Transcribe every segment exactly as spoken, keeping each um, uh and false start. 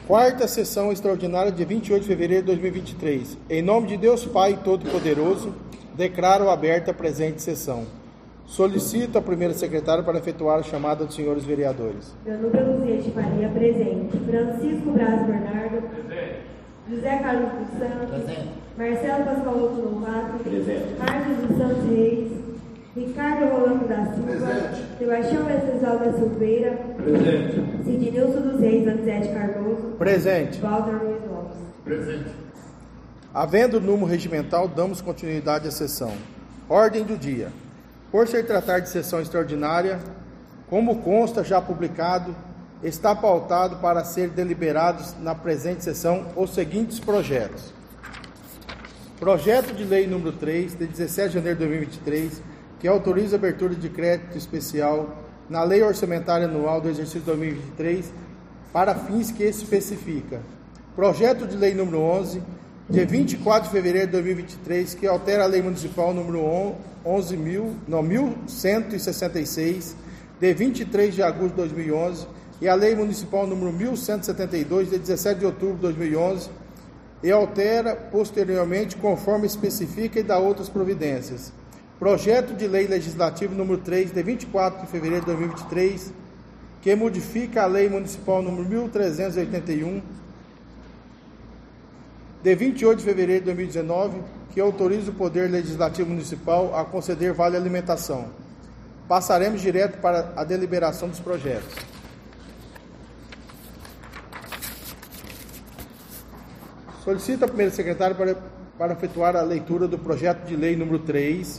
Quarta sessão extraordinária de vinte e oito de fevereiro de dois mil e vinte e três. Em nome de Deus Pai Todo-Poderoso, declaro aberta a presente sessão. Solicito a primeira secretária para efetuar a chamada dos senhores vereadores. Danuta Luziete Faria, presente. Francisco Braz Bernardo. Presente. José Carlos dos Santos. Presente. Marcelo Pascoaloto Novato. Presente. Marcos dos Santos Reis. Ricardo Rolando da Silva. Presente. Sebastião Venceslau da Silveira. Presente. Sidnilson dos Reis Donizete Cardoso. Presente. Walter Luiz Lopes. Presente. Havendo número regimental, damos continuidade à sessão. Ordem do dia. Por se tratar de sessão extraordinária, como consta já publicado, está pautado para ser deliberados na presente sessão os seguintes projetos. Projeto de lei número três, de dezessete de janeiro de dois mil e vinte e três, que autoriza a abertura de crédito especial na Lei Orçamentária Anual do Exercício dois mil e vinte e três para fins que especifica. Projeto de lei número onze, de vinte e quatro de fevereiro de dois mil e vinte e três, que altera a Lei Municipal número onze mil cento e sessenta e seis, de vinte e três de agosto de dois mil e onze, e a Lei Municipal número mil cento e setenta e dois, de dezessete de outubro de dois mil e onze, e altera posteriormente conforme especifica e dá outras providências. Projeto de lei legislativo número três, de vinte e quatro de fevereiro de dois mil e vinte e três, que modifica a Lei Municipal número mil trezentos e oitenta e um, de vinte e oito de fevereiro de dois mil e dezenove, que autoriza o Poder Legislativo Municipal a conceder vale alimentação. Passaremos direto para a deliberação dos projetos. Solicito a primeira secretária para, para efetuar a leitura do projeto de lei número três,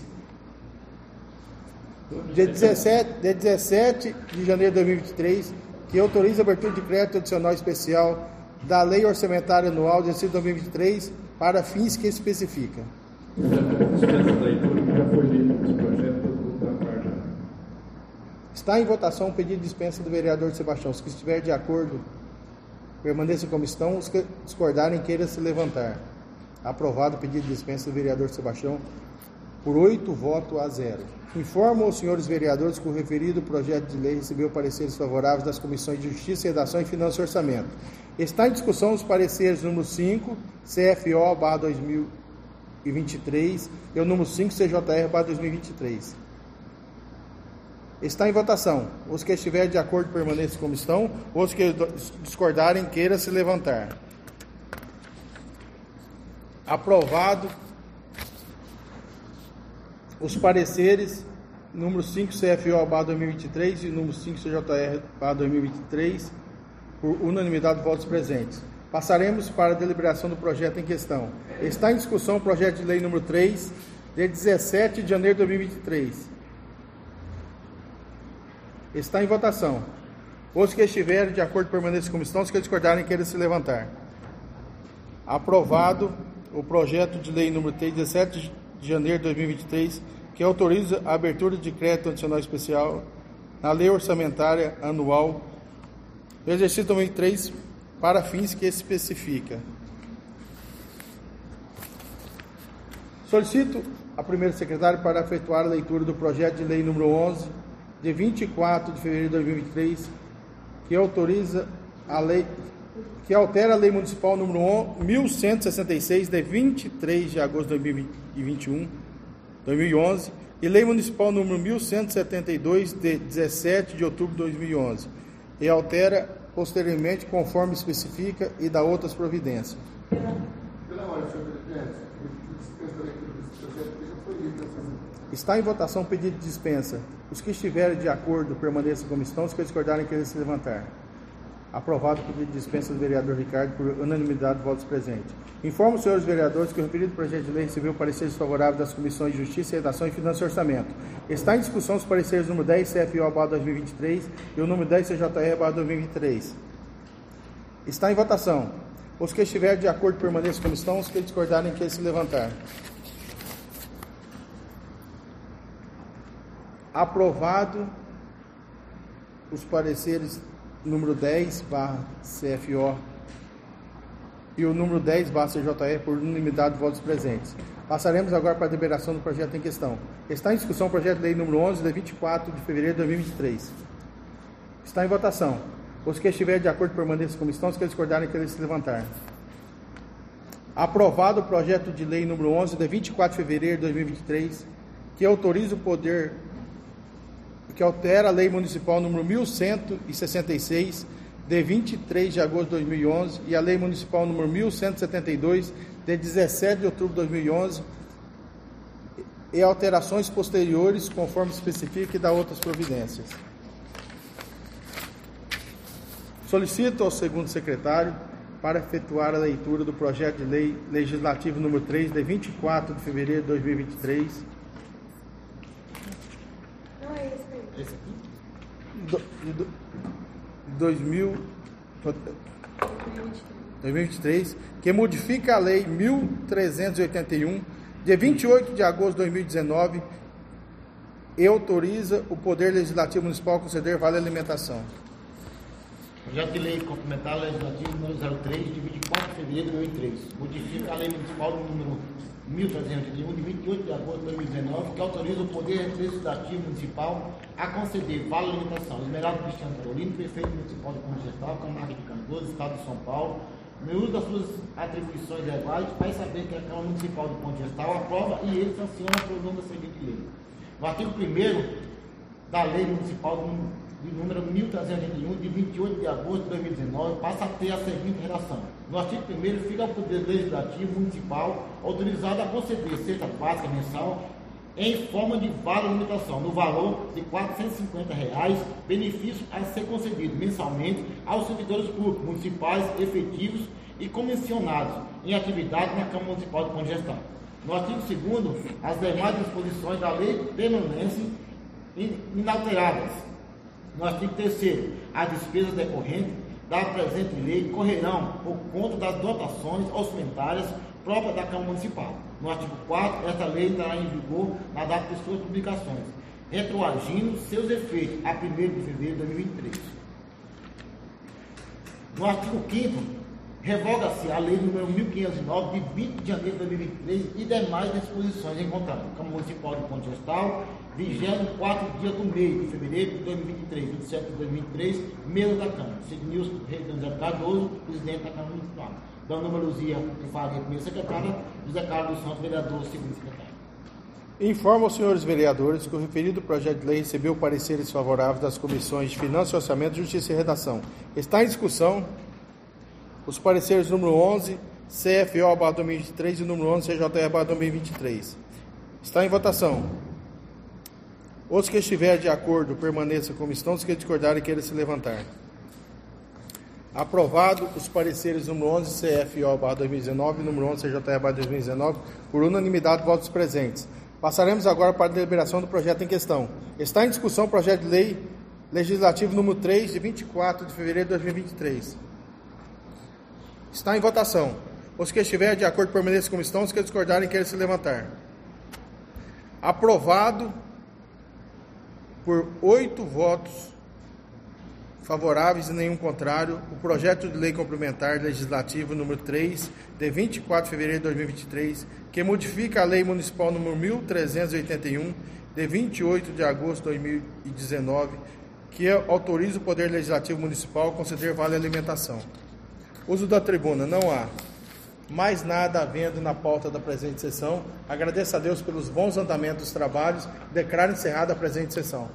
de dezessete, de dezessete de janeiro de dois mil e vinte e três, que autoriza a abertura de crédito adicional especial da Lei Orçamentária Anual de Exercício dois mil e vinte e três para fins que especifica. Está em votação o pedido de dispensa do vereador Sebastião. Os que estiver de acordo, permaneça como estão. Os que discordarem, queira se levantar. Aprovado o pedido de dispensa do vereador Sebastião por oito votos a zero. Informo aos senhores vereadores que o referido projeto de lei recebeu pareceres favoráveis das comissões de Justiça, Redação e Finanças e Orçamento. Está em discussão os pareceres número cinco, C F O barra dois mil e vinte e três e o número cinco, C J R barra dois mil e vinte e três. Está em votação. Os que estiverem de acordo permaneçam como estão. Os que discordarem, queira se levantar. Aprovado os pareceres número cinco, C F O barra dois mil e vinte e três e número cinco, C J R barra dois mil e vinte e três, por unanimidade de votos presentes. Passaremos para a deliberação do projeto em questão. Está em discussão o projeto de lei número três, de dezessete de janeiro de dois mil e vinte e três. Está em votação. Os que estiverem de acordo permaneçam como estão, os que discordarem, queiram se levantar. Aprovado o projeto de lei número três, dezessete de janeiro de dois mil e vinte e três, que autoriza a abertura de crédito adicional especial na Lei Orçamentária Anual do Exercício dois mil e três para fins que especifica. Solicito a primeira secretária para efetuar a leitura do projeto de lei número onze, de vinte e quatro de fevereiro de dois mil e vinte e três, que autoriza a lei, que altera a Lei Municipal número mil cento e sessenta e seis, de vinte e três de agosto de dois mil e vinte e um, dois mil e onze, e Lei Municipal número mil cento e setenta e dois, de dezessete de outubro de dois mil e onze, e altera posteriormente conforme especifica e dá outras providências. Está em votação o pedido de dispensa. Os que estiverem de acordo permaneçam como estão, os que discordarem querem se levantar. Aprovado o pedido de dispensa do vereador Ricardo por unanimidade de votos presentes. Informo os senhores vereadores que o referido projeto de lei recebeu pareceres favoráveis das comissões de Justiça, Redação e Finanças e Orçamento. Está em discussão os pareceres número dez, C F O barra dois mil e vinte e três e o número dez, C J R barra dois mil e vinte e três. Está em votação. Os que estiverem de acordo permaneçam como estão, os que discordarem querem se levantar. Aprovado os pareceres número dez barra C F O e o número dez barra C J R por unanimidade de votos presentes. Passaremos agora para a deliberação do projeto em questão. Está em discussão o projeto de lei número onze, de vinte e quatro de fevereiro de dois mil e vinte e três. Está em votação. Os que estiverem de acordo permaneçam como estão, os que discordarem que eles se levantar. Aprovado o projeto de lei número onze, de vinte e quatro de fevereiro de dois mil e vinte e três, que autoriza o poder, que altera a lei municipal número mil cento e sessenta e seis, de vinte e três de agosto de dois mil e onze, e a lei municipal número mil cento e setenta e dois, de dezessete de outubro de dois mil e onze, e alterações posteriores, conforme especifica, e da outras providências. Solicito ao segundo secretário para efetuar a leitura do projeto de lei legislativo número três, de vinte e quatro de fevereiro de dois mil e vinte e três. Não é esse aí. Esse aqui? Do, do, dois mil, dois mil e vinte e três, que modifica a lei mil trezentos e oitenta e um, de vinte e oito de agosto de dois mil e dezenove, e autoriza o Poder Legislativo Municipal a conceder vale alimentação. Projeto de lei complementar legislativo número zero três, de vinte e quatro de fevereiro de dois mil e três. Modifica a lei municipal número mil trezentos e oitenta e um, de vinte e oito de agosto de dois mil e dezenove, que autoriza o Poder Legislativo Municipal a conceder vale alimentação. Esmeralda Cristiano Carolino, prefeito municipal de Ponte Gestal, Camargo de Canoas, Estado de São Paulo, no uso das suas atribuições legais, faz saber que a Câmara Municipal de Ponte Gestal aprova e ele sanciona a prolonga seguinte lei. No artigo primeiro da Lei Municipal de número mil trezentos e oitenta e um, de vinte e oito de agosto de dois mil e dezenove, passa a ter a seguinte redação. No artigo primeiro fica o Poder Legislativo Municipal autorizado a conceder cesta básica mensal em forma de vale alimentação, no valor de quatrocentos e cinquenta reais, benefício a ser concedido mensalmente aos servidores públicos, municipais, efetivos e comissionados em atividade na Câmara Municipal de Ponte Gestal. No artigo segundo, as demais disposições da lei permanecem inalteradas. No artigo terceiro, as despesas decorrentes da presente lei correrão por conta das dotações orçamentárias próprias da Câmara Municipal. No artigo quarto, esta lei entrará em vigor na data de suas publicações, retroagindo seus efeitos a primeiro de fevereiro de dois mil e vinte e três. No artigo quinto, revoga-se a lei número mil quinhentos e nove, de vinte de janeiro de dois mil e vinte e três, e demais disposições encontradas. Câmara Municipal de Ponte Gestal, vigésimo quarto dia do mês de fevereiro de dois mil e vinte e três, vinte e sete de dois mil e vinte e três, mesa da Câmara. Sidnilson Reis Cardoso, presidente da Câmara Municipal. Dona Luzia Faria, primeira secretária, José Carlos dos Santos, vereador, segundo secretário. Informo aos senhores vereadores que o referido projeto de lei recebeu pareceres favoráveis das comissões de Finanças, Orçamento, Justiça e Redação. Está em discussão os pareceres número onze, C F O barra dois mil e vinte e três e número onze, C J R barra dois mil e vinte e três. Está em votação. Os que estiverem de acordo permaneçam como estão, os que discordarem queiram se levantar. Aprovado os pareceres número onze, C F O barra dois mil e dezenove e número onze, C J R barra dois mil e dezenove, por unanimidade de votos presentes. Passaremos agora para a deliberação do projeto em questão. Está em discussão o projeto de lei legislativo número três, de vinte e quatro de fevereiro de dois mil e vinte e três. Está em votação. Os que estiverem de acordo permaneçam como estão, os que discordarem queiram se levantar. Aprovado por oito votos favoráveis e nenhum contrário, o projeto de lei complementar legislativo número três, de vinte e quatro de fevereiro de dois mil e vinte e três, que modifica a lei municipal número mil trezentos e oitenta e um, de vinte e oito de agosto de dois mil e dezenove, que autoriza o Poder Legislativo Municipal a conceder vale alimentação. Uso da tribuna, não há mais nada havendo na pauta da presente sessão. Agradeço a Deus pelos bons andamentos dos trabalhos. Declaro encerrada a presente sessão.